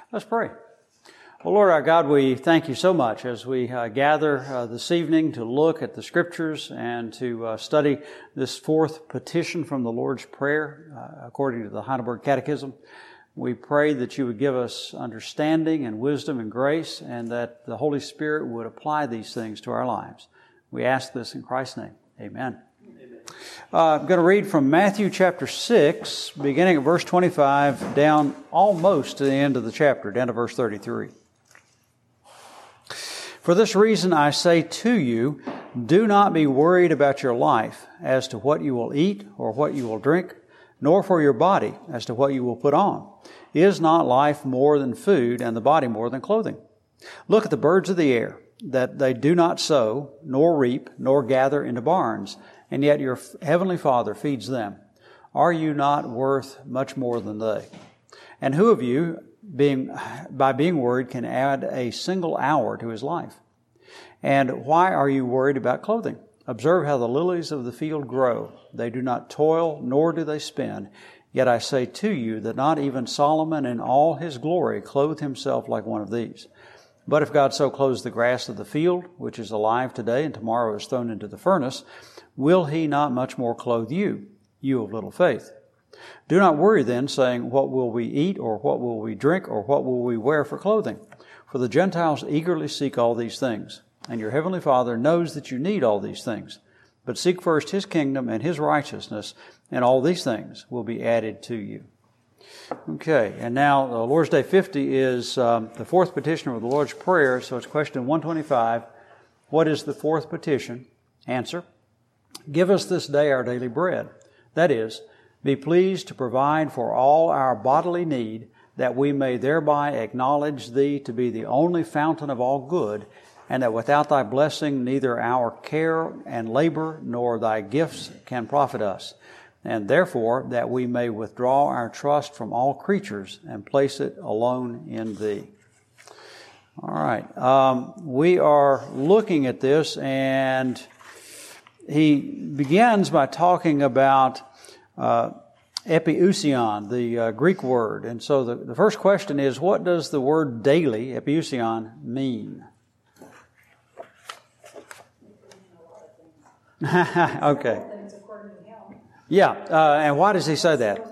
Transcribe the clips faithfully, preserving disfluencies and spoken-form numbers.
Let's pray. Well, Lord our God, we thank you so much as we uh, gather uh, this evening to look at the Scriptures and to uh, study this fourth petition from the Lord's Prayer uh, according to the Heidelberg Catechism. We pray that you would give us understanding and wisdom and grace, and that the Holy Spirit would apply these things to our lives. We ask this in Christ's name. Amen. Uh, I'm going to read from Matthew chapter six, beginning at verse twenty-five, down almost to the end of the chapter, down to verse thirty-three. For this reason I say to you, do not be worried about your life as to what you will eat or what you will drink, nor for your body as to what you will put on. Is not life more than food, and the body more than clothing? Look at the birds of the air, that they do not sow, nor reap, nor gather into barns, and yet your heavenly Father feeds them. Are you not worth much more than they? And who of you, being by being worried, can add a single hour to his life? And why are you worried about clothing? Observe how the lilies of the field grow. They do not toil, nor do they spin. Yet I say to you that not even Solomon in all his glory clothed himself like one of these. But if God so clothes the grass of the field, which is alive today and tomorrow is thrown into the furnace, will he not much more clothe you, you of little faith? Do not worry then, saying, what will we eat, or what will we drink, or what will we wear for clothing? For the Gentiles eagerly seek all these things, and your heavenly Father knows that you need all these things. But seek first His kingdom and His righteousness, and all these things will be added to you. Okay, and now the Lord's Day fifty is um, the fourth petition of the Lord's Prayer, so it's question one twenty-five. What is the fourth petition? Answer: give us this day our daily bread. That is, be pleased to provide for all our bodily need, that we may thereby acknowledge Thee to be the only fountain of all good, and that without Thy blessing neither our care and labor nor Thy gifts can profit us, and therefore that we may withdraw our trust from all creatures and place it alone in Thee. All right, um, we are looking at this, and he begins by talking about uh, epiousion, the uh, Greek word. And so the, the first question is, what does the word daily, epiousion, mean? Okay. Yeah, uh, and why does he say that?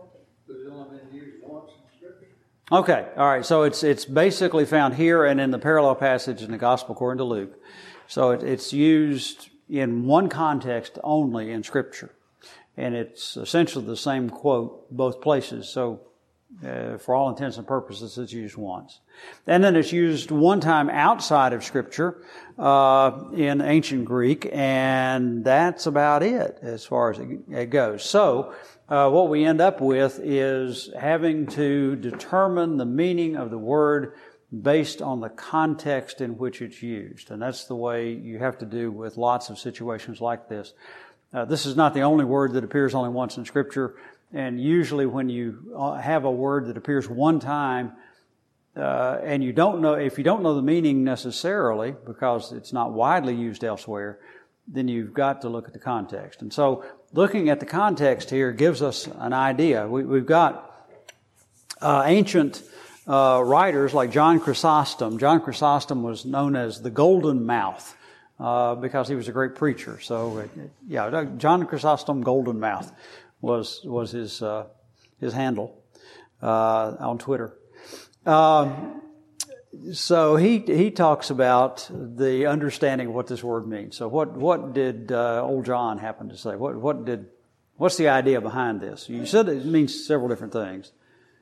Okay, all right. So it's it's basically found here and in the parallel passage in the Gospel according to Luke. So it, it's used in one context only in Scripture, and it's essentially the same quote both places. So uh, for all intents and purposes, it's used once. And then it's used one time outside of Scripture uh, in ancient Greek, and that's about it as far as it, it goes. So uh, what we end up with is having to determine the meaning of the word based on the context in which it's used. And that's the way you have to do with lots of situations like this. Uh, this is not the only word that appears only once in Scripture. And usually when you have a word that appears one time, uh, and you don't know, if you don't know the meaning necessarily, because it's not widely used elsewhere, then you've got to look at the context. And so looking at the context here gives us an idea. We, we've got uh, ancient uh, writers like John Chrysostom. John Chrysostom was known as the Golden Mouth uh, because he was a great preacher. So, uh, yeah, John Chrysostom Golden Mouth was was his uh, his handle uh, on Twitter. Um, so he he talks about the understanding of what this word means. So what what did uh, old John happen to say? What what did what's the idea behind this? You said it means several different things.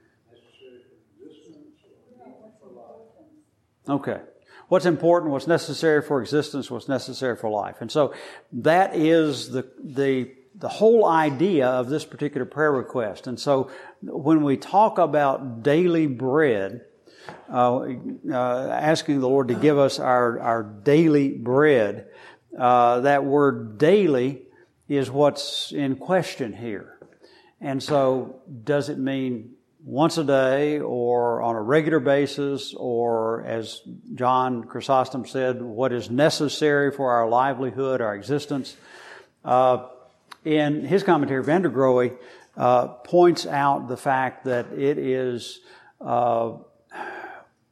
Okay. What's important, what's necessary for existence, what's necessary for life. And so that is the the the whole idea of this particular prayer request. And so when we talk about daily bread, uh, uh, asking the Lord to give us our, our daily bread, uh, that word daily is what's in question here. And so does it mean once a day or on a regular basis, or as John Chrysostom said, what is necessary for our livelihood, our existence? Uh, In his commentary, Van der Grohe uh, points out the fact that it is uh,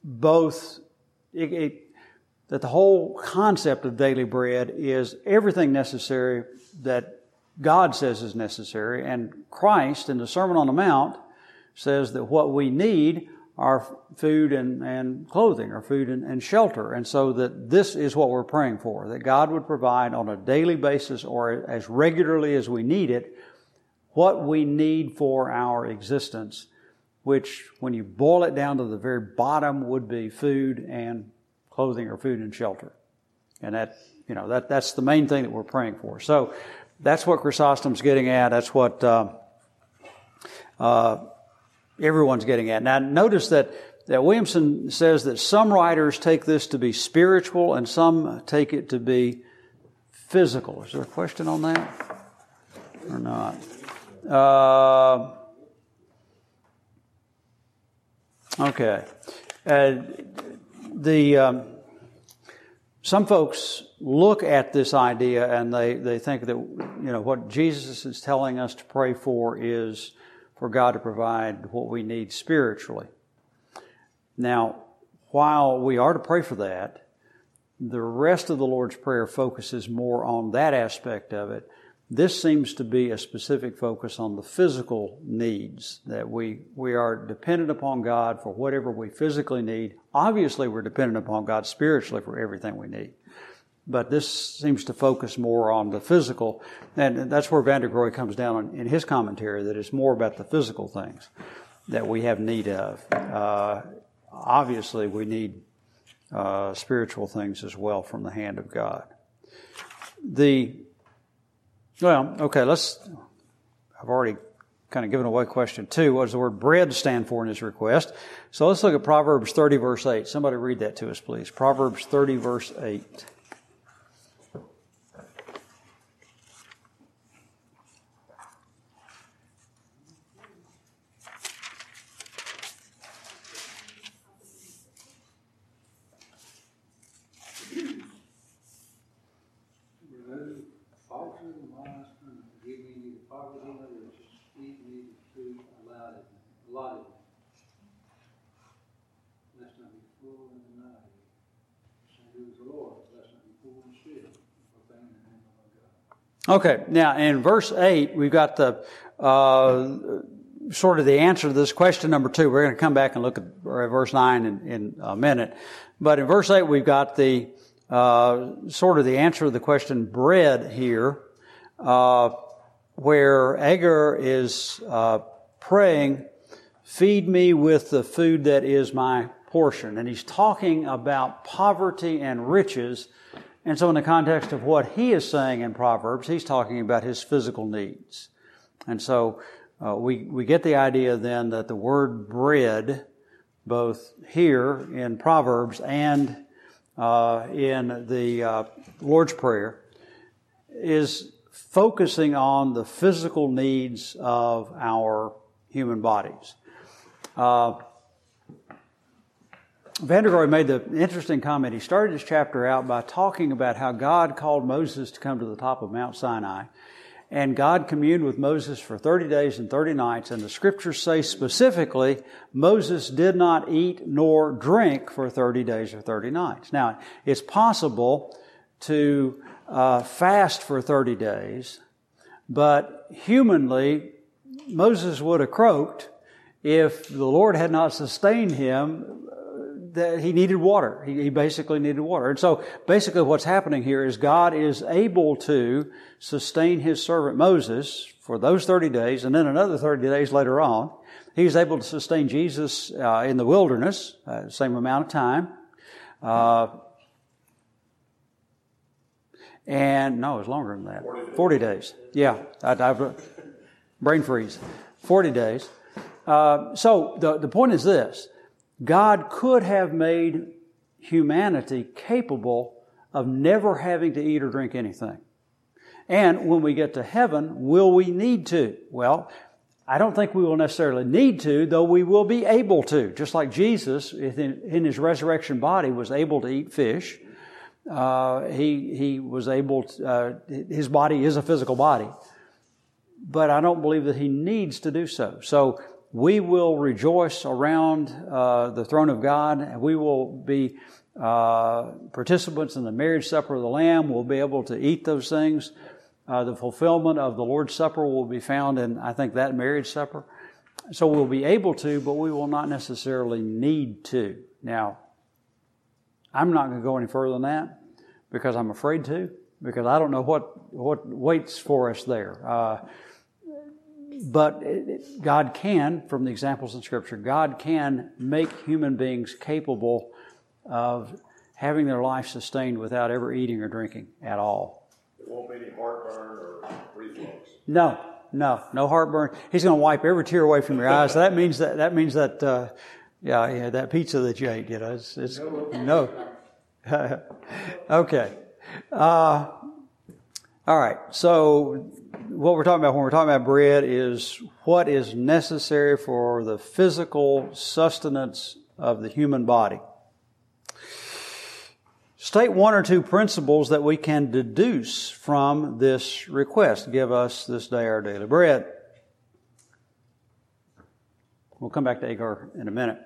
both, it, it, that the whole concept of daily bread is everything necessary that God says is necessary, and Christ in the Sermon on the Mount says that what we need are food and, and clothing, or food and, and shelter. And so that this is what we're praying for, that God would provide on a daily basis or as regularly as we need it, what we need for our existence, which when you boil it down to the very bottom would be food and clothing, or food and shelter. And that, you know, that that's the main thing that we're praying for. So that's what Chrysostom's getting at. That's what uh, uh, everyone's getting at. Now, notice that, that Williamson says that some writers take this to be spiritual and some take it to be physical. Is there a question on that or not? Uh, okay. Uh, the um, some folks look at this idea and they, they think that, you know, what Jesus is telling us to pray for is for God to provide what we need spiritually. Now, while we are to pray for that, the rest of the Lord's Prayer focuses more on that aspect of it. This seems to be a specific focus on the physical needs, that we, we are dependent upon God for whatever we physically need. Obviously, we're dependent upon God spiritually for everything we need. But this seems to focus more on the physical, and that's where Van der Grohe comes down in his commentary, that it's more about the physical things that we have need of. Uh, obviously, we need uh, spiritual things as well from the hand of God. The Well, okay, let's, I've already kind of given away question two. What does the word bread stand for in his request? So let's look at Proverbs thirty, verse eight. Somebody read that to us, please. Proverbs thirty, verse eight. Okay, now in verse eight, we've got the uh, sort of the answer to this question number two. We're going to come back and look at verse nine in, in a minute. But in verse eight, we've got the uh, sort of the answer to the question bread here, uh, where Agur is uh, praying, "Feed me with the food that is my portion." And he's talking about poverty and riches. And so in the context of what he is saying in Proverbs, he's talking about his physical needs. And so uh, we, we get the idea then that the word bread, both here in Proverbs and uh, in the uh, Lord's Prayer, is focusing on the physical needs of our human bodies. Uh, Van der Grohe made the interesting comment. He started his chapter out by talking about how God called Moses to come to the top of Mount Sinai. And God communed with Moses for thirty days and thirty nights. And the scriptures say specifically, Moses did not eat nor drink for thirty days or thirty nights. Now, it's possible to uh, fast for thirty days, but humanly, Moses would have croaked if the Lord had not sustained him. That he needed water. He, he basically needed water. And so basically what's happening here is God is able to sustain his servant Moses for those thirty days, and then another thirty days later on. He's able to sustain Jesus uh, in the wilderness, uh, same amount of time. Uh, and no, it was longer than that. forty days. forty days. Yeah. I, I, brain freeze. forty days. Uh, so the, the point is this. God could have made humanity capable of never having to eat or drink anything. And when we get to heaven, will we need to? Well, I don't think we will necessarily need to, though we will be able to. Just like Jesus, in his resurrection body, was able to eat fish. Uh, he, he was able to, uh, his body is a physical body. But I don't believe that he needs to do so. So, we will rejoice around uh, the throne of God, and we will be uh, participants in the marriage supper of the Lamb. We'll be able to eat those things. Uh, the fulfillment of the Lord's Supper will be found in, I think, that marriage supper. So we'll be able to, but we will not necessarily need to. Now, I'm not going to go any further than that because I'm afraid to, because I don't know what, what waits for us there. Uh, but it, it, God can, from the examples in Scripture, God can make human beings capable of having their life sustained without ever eating or drinking at all. There won't be any heartburn or reflux. No, no, no heartburn. He's going to wipe every tear away from your eyes. So that means that that means that uh, yeah, yeah, that pizza that you ate, you know, it's, it's no. Okay. Uh, all right. So what we're talking about when we're talking about bread is what is necessary for the physical sustenance of the human body. State one or two principles that we can deduce from this request. Give us this day our daily bread. We'll come back to Agar in a minute.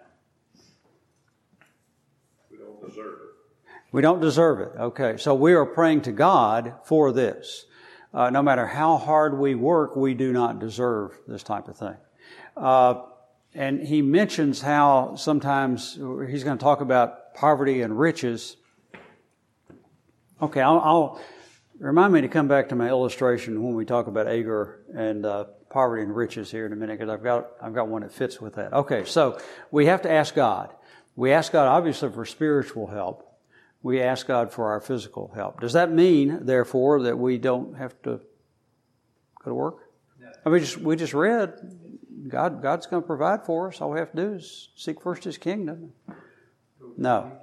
We don't deserve it. We don't deserve it. Okay, so we are praying to God for this. Uh, no matter how hard we work, we do not deserve this type of thing. Uh, and he mentions how sometimes he's going to talk about poverty and riches. Okay, I'll, I'll remind me to come back to my illustration when we talk about Agar and uh, poverty and riches here in a minute, because I've got I've got one that fits with that. Okay, so we have to ask God. We ask God obviously for spiritual help. We ask God for our physical help. Does that mean, therefore, that we don't have to go to work? No. I mean, just we just read God. God's going to provide for us. All we have to do is seek first His kingdom. No.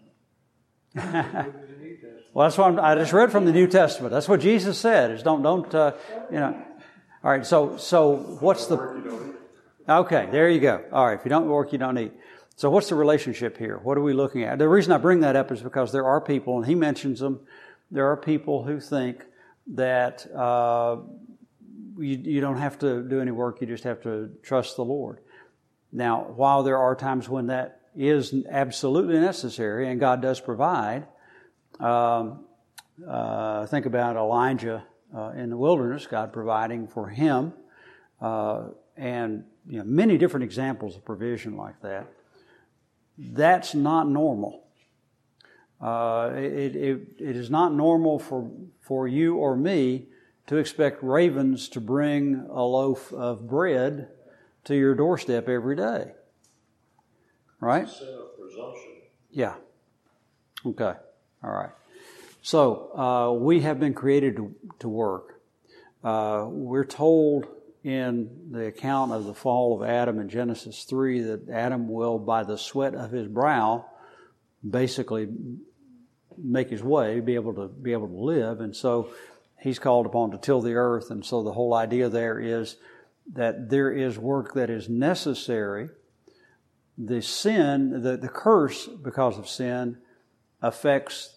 Well, that's what I'm, I just read from the New Testament. That's what Jesus said. Is don't don't uh, you know. All right. So so what's the? Okay, there you go. All right. If you don't work, you don't eat. So what's the relationship here? What are we looking at? The reason I bring that up is because there are people, and he mentions them. There are people who think that uh, you you don't have to do any work. You just have to trust the Lord. Now, while there are times when that is absolutely necessary, and God does provide. Um, uh, think about Elijah uh, in the wilderness, God providing for him, uh, and you know, many different examples of provision like that. That's not normal. Uh, it, it, it is not normal for, for you or me to expect ravens to bring a loaf of bread to your doorstep every day. Right? It's a sin of presumption. Yeah. Okay. All right. So uh, we have been created to, to work. Uh, we're told in the account of the fall of Adam in Genesis three that Adam will, by the sweat of his brow, basically make his way, be able to be able to live. And so he's called upon to till the earth. And so the whole idea there is that there is work that is necessary. The sin, the, the curse because of sin affects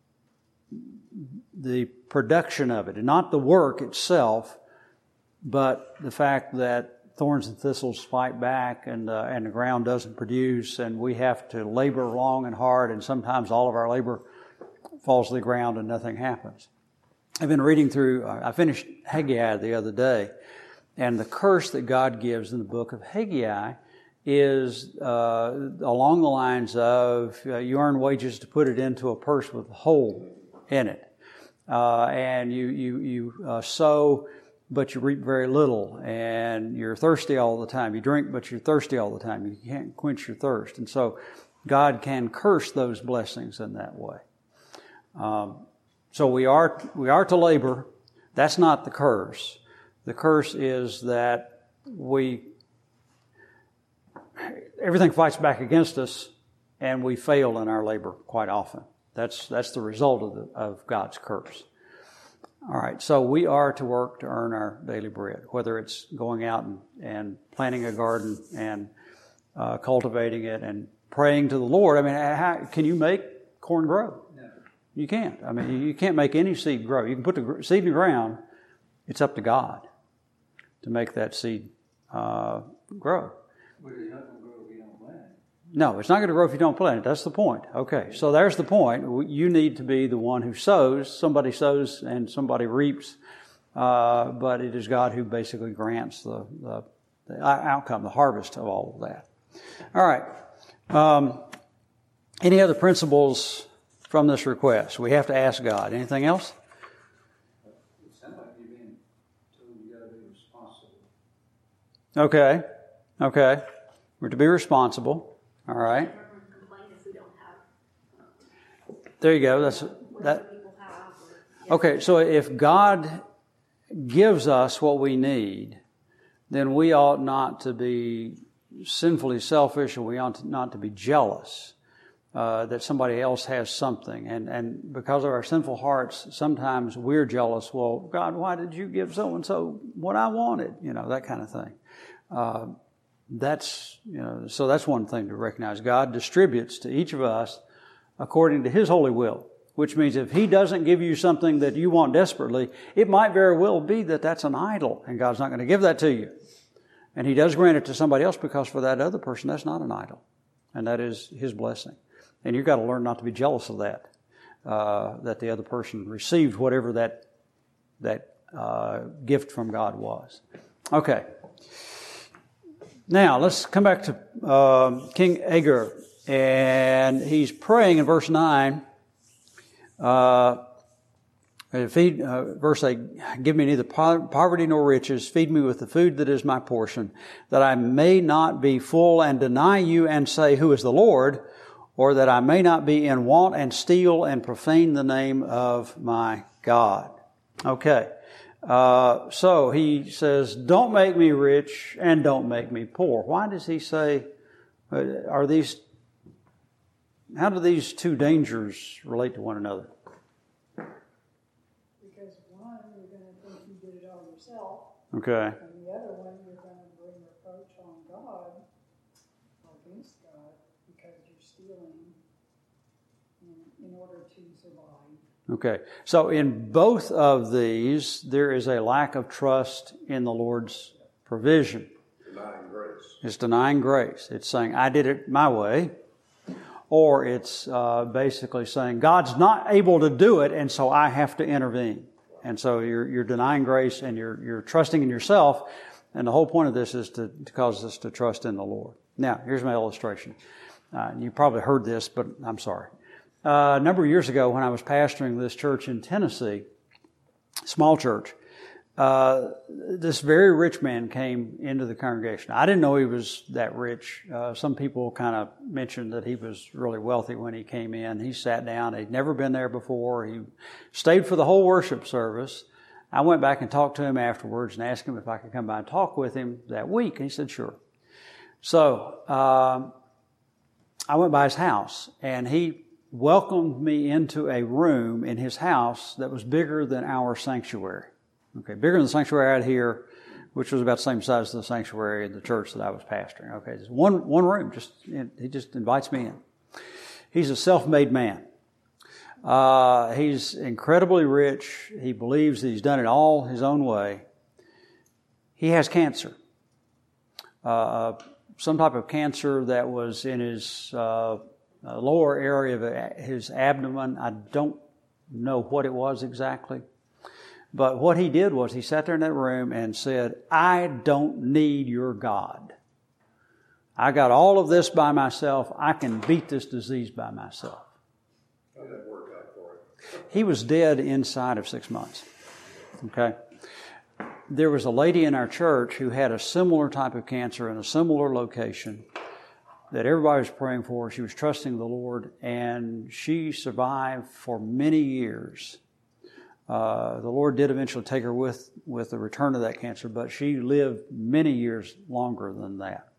the production of it, and not the work itself, but the fact that thorns and thistles fight back, and uh, and the ground doesn't produce, and we have to labor long and hard, and sometimes all of our labor falls to the ground and nothing happens. I've been reading through, I finished Haggai the other day, and the curse that God gives in the book of Haggai is uh, along the lines of uh, you earn wages to put it into a purse with a hole in it. Uh, and you you you uh, sow, but you reap very little, and you're thirsty all the time. You drink, but you're thirsty all the time. You can't quench your thirst, and so God can curse those blessings in that way. Um, so we are we are to labor. That's not the curse. The curse is that we everything fights back against us, and we fail in our labor quite often. That's that's the result of the, of God's curse. All right, so we are to work to earn our daily bread, whether it's going out and, and planting a garden and uh, cultivating it and praying to the Lord. I mean, how, can you make corn grow? No. You can't. I mean, you can't make any seed grow. You can put the seed in the ground. It's up to God to make that seed uh, grow. But it's not going to grow if you don't plant it. No, it's not going to grow if you don't plant it. That's the point. Okay, so there's the point. You need to be the one who sows. Somebody sows and somebody reaps, uh, but it is God who basically grants the, the, the outcome, the harvest of all of that. All right. Um, any other principles from this request? We have to ask God. Anything else? It sounds like you're being told you got to be responsible. Okay. Okay. We're to be responsible. All right. There you go. That's that. Okay, so if God gives us what we need, then we ought not to be sinfully selfish, or we ought not to be jealous uh, that somebody else has something. And and because of our sinful hearts, sometimes we're jealous. Well, God, why did you give so and so what I wanted? You know, that kind of thing. Uh, That's, you know, so that's one thing to recognize. God distributes to each of us according to His holy will, which means if He doesn't give you something that you want desperately, it might very well be that that's an idol, and God's not going to give that to you. And He does grant it to somebody else because for that other person, that's not an idol, and that is His blessing. And you've got to learn not to be jealous of that, uh, that the other person received whatever that that uh, gift from God was. Okay. Now, let's come back to uh, King Agur, and he's praying in verse nine. Uh, feed, uh, verse eight, give me neither poverty nor riches, feed me with the food that is my portion, that I may not be full and deny you and say, who is the Lord, or that I may not be in want and steal and profane the name of my God. Okay. Uh, so he says, don't make me rich and don't make me poor. Why does he say, uh, are these, how do these two dangers relate to one another? Because one, you're going to think you did it all yourself. Okay. And the other one, you're going to bring reproach on God or against God because you're stealing in, in order to survive. Okay, so in both of these, there is a lack of trust in the Lord's provision. Denying grace. It's denying grace. It's saying, I did it my way. Or it's uh, basically saying, God's not able to do it, and so I have to intervene. And so you're, you're denying grace, and you're, you're trusting in yourself. And the whole point of this is to, to cause us to trust in the Lord. Now, here's my illustration. Uh, you probably heard this, but I'm sorry. Uh, a number of years ago when I was pastoring this church in Tennessee, small church, uh, this very rich man came into the congregation. I didn't know he was that rich. Uh, some people kind of mentioned that he was really wealthy when he came in. He sat down. He'd never been there before. He stayed for the whole worship service. I went back and talked to him afterwards and asked him if I could come by and talk with him that week. He said, sure. So uh, I went by his house, and he welcomed me into a room in his house that was bigger than our sanctuary. Okay, bigger than the sanctuary out here, which was about the same size as the sanctuary in the church that I was pastoring. Okay, just one one room. Just he just invites me in. He's a self-made man. Uh, he's incredibly rich. He believes that he's done it all his own way. He has cancer. Uh, some type of cancer that was in his uh, lower area of his abdomen. I don't know what it was exactly. But what he did was he sat there in that room and said, I don't need your God. I got all of this by myself. I can beat this disease by myself. How did that work out for him? He was dead inside of six months. Okay? There was a lady in our church who had a similar type of cancer in a similar location that everybody was praying for. She was trusting the Lord, and she survived for many years. Uh, the Lord did eventually take her with, with the return of that cancer, but she lived many years longer than that.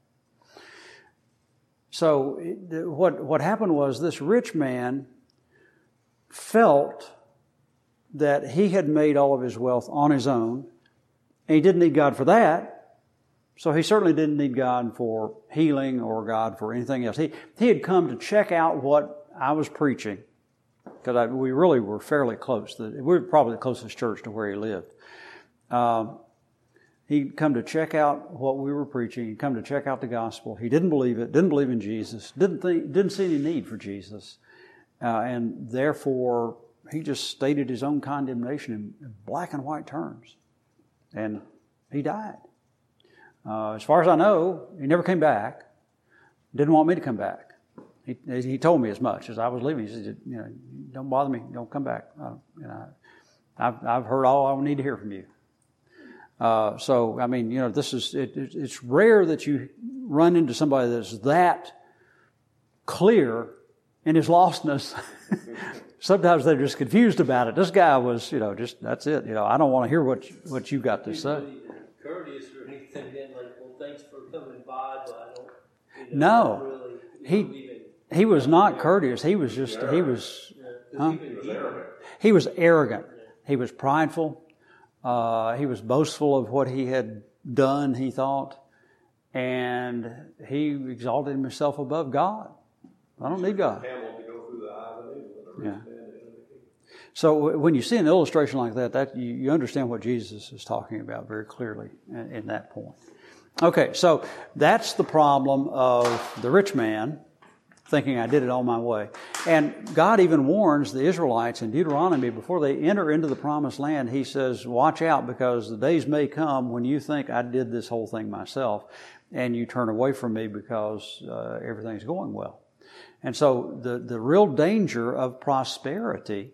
So it, what what happened was this rich man felt that he had made all of his wealth on his own, and he didn't need God for that. So he certainly didn't need God for healing or God for anything else. He he had come to check out what I was preaching, because we really were fairly close. We were probably the closest church to where he lived. Um, He'd come to check out what we were preaching. He'd come to check out the gospel. He didn't believe it, didn't believe in Jesus, didn't think, didn't see any need for Jesus. Uh, and therefore, he just stated his own condemnation in black and white terms. And he died. Uh, as far as I know, he never came back. Didn't want me to come back. He, he told me as much as I was leaving. He said, you know, don't bother me. Don't come back. Uh, you know, I've, I've heard all I need to hear from you. Uh, so, I mean, you know, this is, it, it, it's rare that you run into somebody that's that clear in his lostness. Sometimes they're just confused about it. This guy was, you know, just, that's it. You know, I don't want to hear what you, what you got to say. Really courteous or anything, then, like, well, thanks for coming by, but I don't, you know, No. I don't really, you He- know, even, He was not courteous. He was just, he was, you know, 'cause Huh? even He was he- arrogant. he was arrogant. He was prideful. Uh, he was boastful of what he had done, he thought. And he exalted himself above God. I don't need God. Camel to go through the eye of a needle and Yeah. a rich man into the kingdom. So when you see an illustration like that, that you, you understand what Jesus is talking about very clearly in, in that point. Okay, so that's the problem of the rich man thinking I did it all my way. And God even warns the Israelites in Deuteronomy before they enter into the promised land. He says, watch out, because the days may come when you think I did this whole thing myself and you turn away from me because uh, everything's going well. And so the, the real danger of prosperity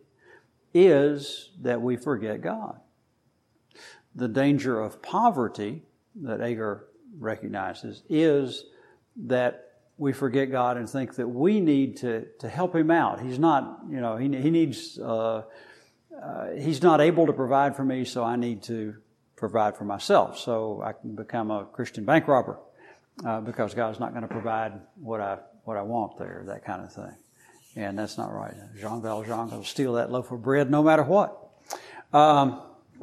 is that we forget God. The danger of poverty that Agur recognizes is that we forget God and think that we need to, to help Him out. He's not, you know, he, he needs, uh, uh, He's not able to provide for me, so I need to provide for myself. So I can become a Christian bank robber uh, because God's not going to provide what I what I want there, that kind of thing. And that's not right. Jean Valjean will steal that loaf of bread no matter what. Um,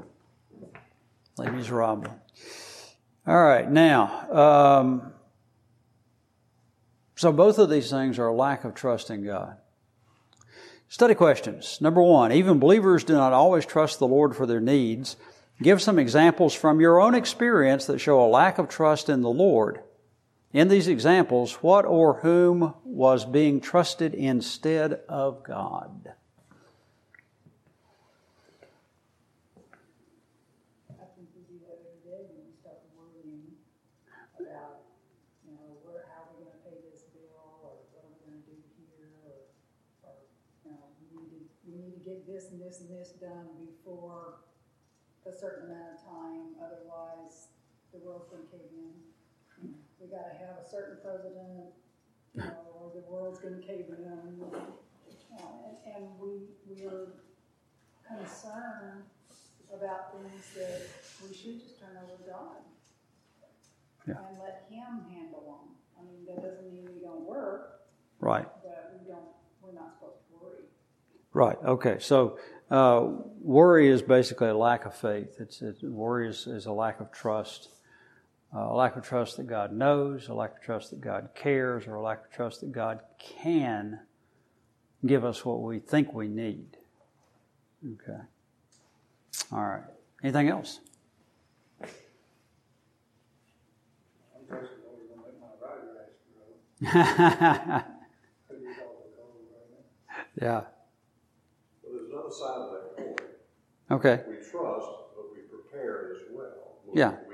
Les Miserables. All right, now, um, so both of these things are a lack of trust in God. Study questions. Number one, even believers do not always trust the Lord for their needs. Give some examples from your own experience that show a lack of trust in the Lord. In these examples, what or whom was being trusted instead of God? I think we do that every day when we start worrying about, you know, where, how are we going to pay this bill, or what are we going to do here, or, or, you know, we need to, we need to get this and this and this done before a certain amount of time, otherwise the world's going to cave in. We got to have a certain president, you know, or the world's going to cave in. Uh, and, and we, we are concerned about things that we should just turn over to God Yeah. and let Him handle them. I mean, that doesn't mean we don't work, Right. but we don't. We're not supposed to worry. Right. Okay. So uh, worry is basically a lack of faith. It's, it's worry is, is a lack of trust, uh, a lack of trust that God knows, a lack of trust that God cares, or a lack of trust that God can give us what we think we need. Okay. All right. Anything else? I'm personally always going to make my rider ass grow. Could be called a cold right now. Yeah. Well, there's another side of that coin. Okay. We trust, but we prepare as well. We, Yeah. We,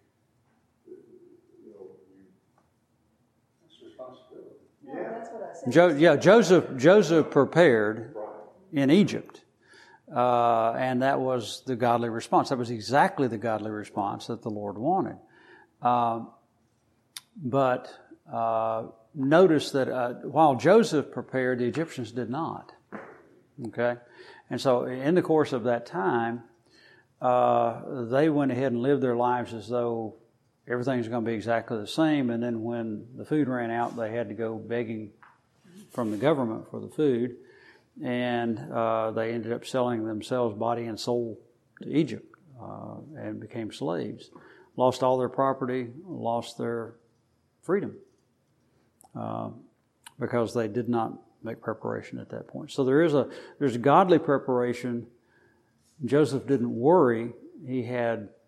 you know, we, That's responsibility. Well, yeah, that's what I said. Jo- yeah. Joseph. Joseph prepared right. in Egypt. Uh, and that was the godly response. That was exactly the godly response that the Lord wanted. Um, but uh, notice that uh, while Joseph prepared, the Egyptians did not. Okay? And so in the course of that time, uh, they went ahead and lived their lives as though everything's going to be exactly the same. And then when the food ran out, they had to go begging from the government for the food. And uh, they ended up selling themselves body and soul to Egypt uh, and became slaves. Lost all their property, lost their freedom uh, because they did not make preparation at that point. So there is a there's godly preparation. Joseph didn't worry. He had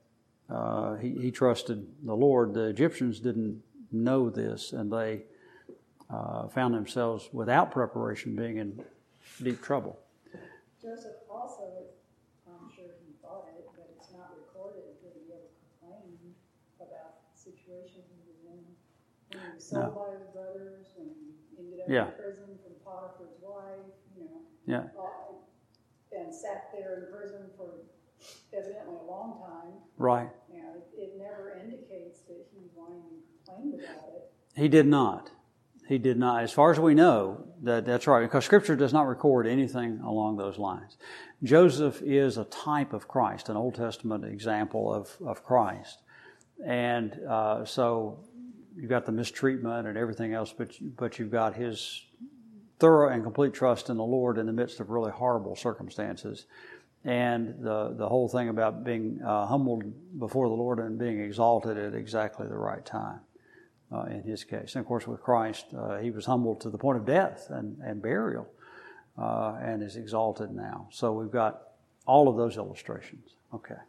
uh, he, he trusted the Lord. The Egyptians didn't know this, and they uh, found themselves without preparation being in deep trouble. Joseph also, I'm sure he thought it, but it's not recorded that he ever complained about the situation he was in. When he was sold No. by his brothers, when he ended up Yeah. in prison from Potiphar's wife, you know, Yeah, uh, and sat there in prison for evidently a long time. right. You know, it, it never indicates that he whined and complained about it. He did not. He did not. As far as we know, that that's right, because Scripture does not record anything along those lines. Joseph is a type of Christ, an Old Testament example of, of Christ. And uh, so you've got the mistreatment and everything else, but, you, but you've got his thorough and complete trust in the Lord in the midst of really horrible circumstances. And the, the whole thing about being uh, humbled before the Lord and being exalted at exactly the right time. Uh, in his case. And of course with Christ, uh, he was humbled to the point of death and, and burial uh, and is exalted now. So we've got all of those illustrations. Okay.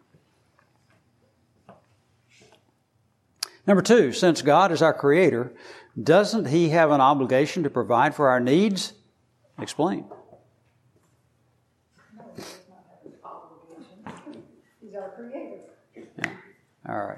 Number two, since God is our creator, doesn't he have an obligation to provide for our needs? Explain. No, he does not have an obligation. He's our creator. Yeah. All right.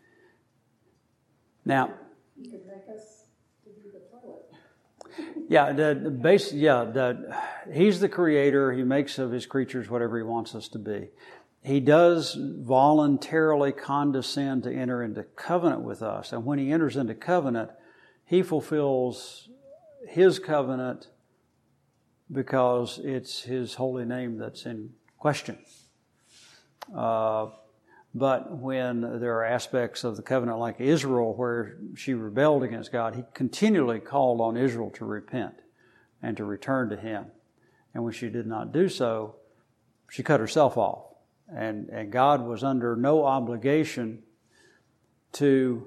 Now, He could make us to do the toilet. yeah, the, the base, yeah, the, he's the creator. He makes of his creatures whatever he wants us to be. He does voluntarily condescend to enter into covenant with us. And when he enters into covenant, he fulfills his covenant because it's his holy name that's in question. Uh, But when there are aspects of the covenant like Israel where she rebelled against God, he continually called on Israel to repent and to return to him. And when she did not do so, she cut herself off. And, and God was under no obligation to,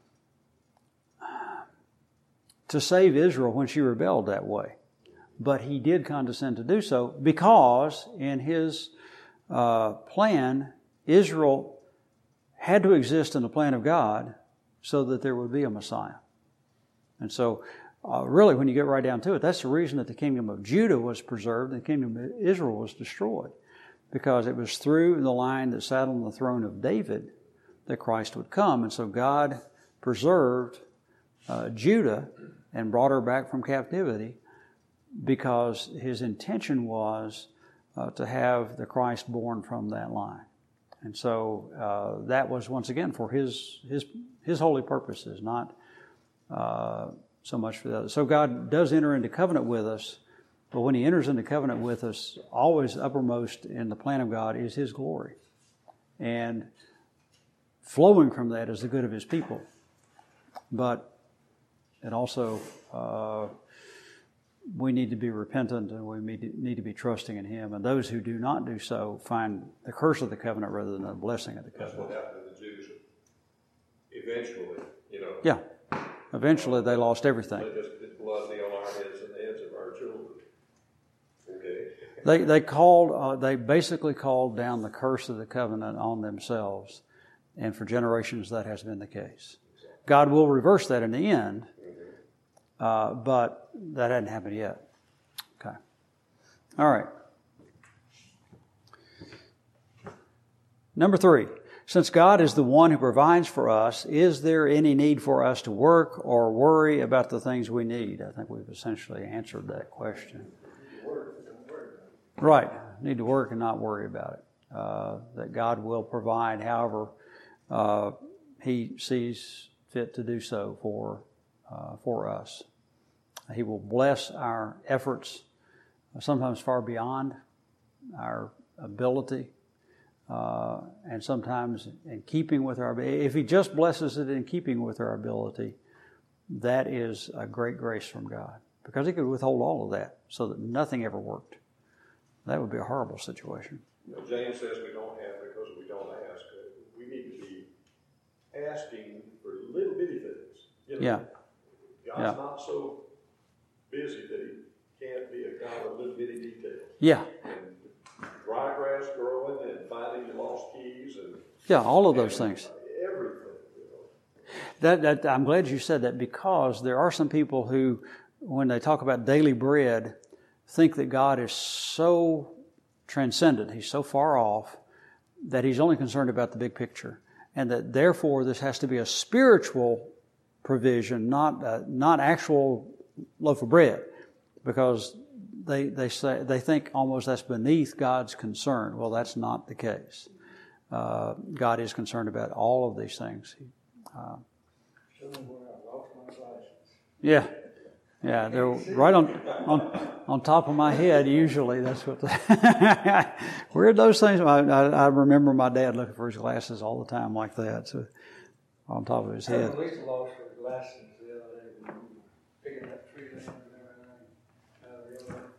to save Israel when she rebelled that way. But he did condescend to do so because in his uh, plan, Israel had to exist in the plan of God so that there would be a Messiah. And so, uh, really, when you get right down to it, that's the reason that the kingdom of Judah was preserved and the kingdom of Israel was destroyed. Because it was through the line that sat on the throne of David that Christ would come. And so God preserved uh, Judah and brought her back from captivity because his intention was uh, to have the Christ born from that line. And so uh, that was, once again, for his his his holy purposes, not uh, so much for the others. So God does enter into covenant with us, but when he enters into covenant with us, always uppermost in the plan of God is his glory. And flowing from that is the good of his people. But it also, uh, we need to be repentant and we need to be trusting in him. And those who do not do so find the curse of the covenant rather than the blessing of the That's covenant. what happened to the Jews. Eventually, you know. Yeah. Eventually they lost everything. They just did blood be on our heads and the heads of our children. Okay. They they called, uh, they basically called down the curse of the covenant on themselves. And for generations that has been the case. God will reverse that in the end. Uh, but that hadn't happened yet. Okay. All right. Number three. Since God is the one who provides for us, is there any need for us to work or worry about the things we need? I think we've essentially answered that question. Right. Need to work and not worry about it. Uh, that God will provide however uh, he sees fit to do so for uh, for us. He will bless our efforts, sometimes far beyond our ability, uh, and sometimes in keeping with our ability. If he just blesses it in keeping with our ability, that is a great grace from God, because he could withhold all of that so that nothing ever worked. That would be a horrible situation. You know, James says we don't have because we don't ask. We need to be asking for little bitty things. You know, Yeah. God's Yeah. not so busy that he can't be a God of little bitty details. Yeah. And dry grass growing and finding your lost keys and Yeah, all of those things. Everything, you know. That, that I'm glad you said that, because there are some people who, when they talk about daily bread, think that God is so transcendent, He's so far off, that He's only concerned about the big picture, and that therefore this has to be a spiritual provision, not uh, not actual loaf of bread, because they they say they think almost that's beneath God's concern. Well, that's not the case. Uh, God is concerned about all of these things. Uh, yeah, yeah, they're right on on on top of my head. Usually, that's what. They Where'd those things? I, I, I remember my dad looking for his glasses all the time like that, so on top of his head. At least lost her glasses the other day when we were picking up tree limbs and everything out of the other.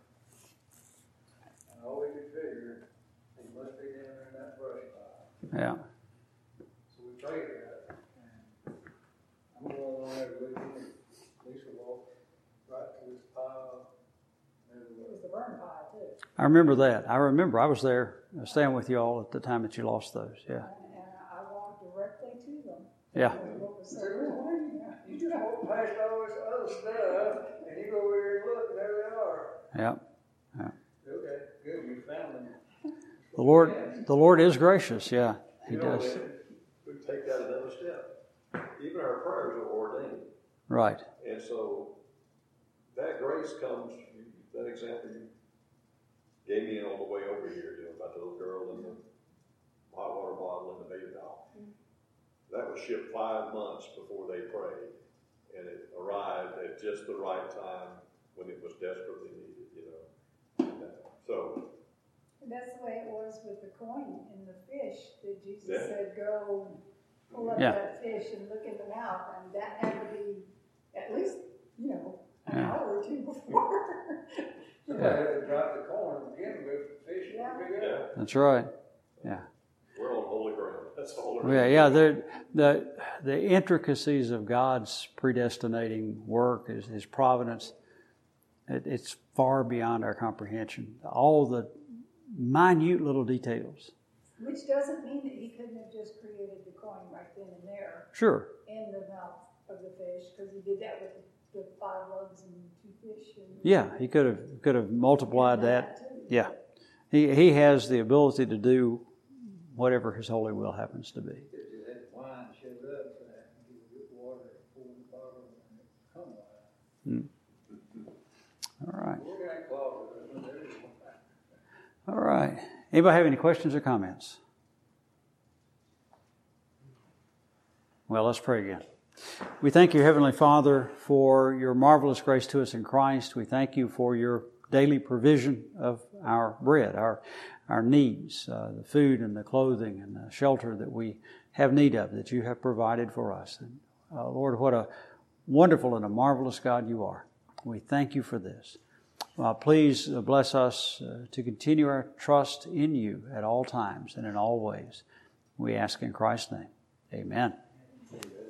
And all we could figure, he must be down there in that brush pile. Yeah. So we prayed about it. And I'm going on there with him. Lisa walked right to this pile. And It there was was the burn pile too. I remember that. I remember I was there staying with you all at the time that you lost those. Yeah. And, and I walked directly to them. Yeah. What was so So, cool. you just walk past all this other stuff, and you go over here and look, and there they are. Yeah. Okay, good, you found them. The Lord, the Lord is gracious. Yeah, He You know, does. and we take that another step. Even our prayers are ordained. Right. And so that grace comes, that example you gave me on the way over here, you know, about the little girl and the hot water bottle and the baby doll. That was shipped five months before they prayed, and it arrived at just the right time when it was desperately needed, you know. And, uh, so, And that's the way it was with the coin and the fish that Jesus Yeah. said, go pull up Yeah. that fish and look in the mouth. And that had to be at least, you know, an Yeah. hour or two before. Somebody had to drop the corn and begin with, the fish Yeah. would pick yeah, up. That's right. Yeah. we're on holy ground. That's all. Yeah. Yeah. The the the intricacies of God's predestinating work, His, His providence, it, it's far beyond our comprehension. All the minute little details. Which doesn't mean that he couldn't have just created the coin right then and there Sure. in the mouth of the fish, because he did that with the, the five loaves and two fish. And Yeah. He could have could have multiplied that. too. Yeah. He He has the ability to do whatever His holy will happens to be. If you had wine showed up for that, and you would get water and pour in the bottle and it come wine. All right. We're going to closet, but there is one. All right. Anybody have any questions or comments? Well, let's pray again. We thank you, Heavenly Father, for your marvelous grace to us in Christ. We thank you for your daily provision of our bread, our our needs, uh, the food and the clothing and the shelter that we have need of, that you have provided for us. And uh, Lord, what a wonderful and a marvelous God you are. We thank you for this. Uh, please uh, bless us uh, to continue our trust in you at all times and in all ways. We ask in Christ's name. Amen. Amen.